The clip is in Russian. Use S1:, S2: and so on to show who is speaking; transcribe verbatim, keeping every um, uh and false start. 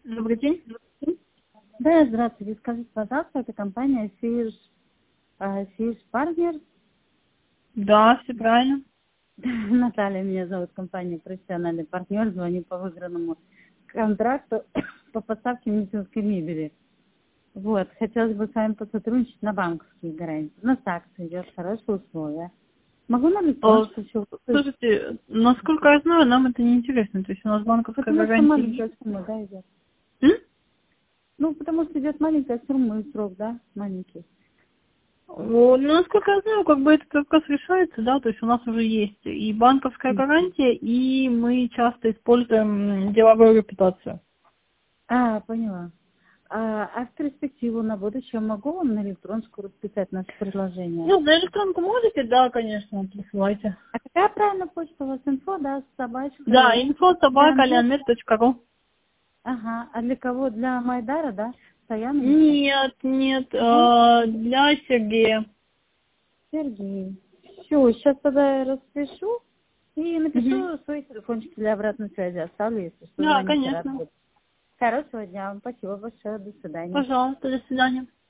S1: Добрый день.
S2: Да, здравствуйте. Скажите, пожалуйста, это компания Fish, э, Fish Partners.
S1: Да, все правильно.
S2: Наталья меня зовут, компания «Профессиональный партнер». Звоню по выигранному контракту по поставке медицинской мебели. Вот, хотелось бы с вами посотрудничать на банковские гарантии. У нас акция идет, хорошие условия. Могу на
S1: О,
S2: электронку еще?
S1: слушайте, насколько я знаю, нам это не интересно. То есть у нас банковская
S2: Потому что
S1: гарантия
S2: маленькая
S1: есть.
S2: сумма, да, идет.
S1: М?
S2: Ну, потому что идет маленькая сумма и срок, да, маленький.
S1: Вот, ну, насколько я знаю, как бы этот вопрос решается, да, то есть у нас уже есть и банковская гарантия, и мы часто используем деловую репутацию.
S2: А, поняла. А, а в перспективу на будущее могу вам на электронку расписать наше предложение?
S1: Ну, на электронку можете, да, конечно, присылайте.
S2: А какая правильная почта у вас? Инфо, да,
S1: Да,
S2: собачка.
S1: инфо
S2: Для
S1: собака
S2: Андрей?
S1: леонид точка ру.
S2: Ага. А для кого? Для Майдара, да? Стояновича?
S1: Нет, нет,
S2: Ага.
S1: э, для Сергея.
S2: Сергей. Все, сейчас тогда я распишу и
S1: Мгм.
S2: напишу свой телефончик для обратной связи. Оставлю, если что,
S1: Да,
S2: звоните, рад
S1: конечно.
S2: буду. Хорошего дня вам. Спасибо большое. До свидания.
S1: Пожалуйста, до свидания.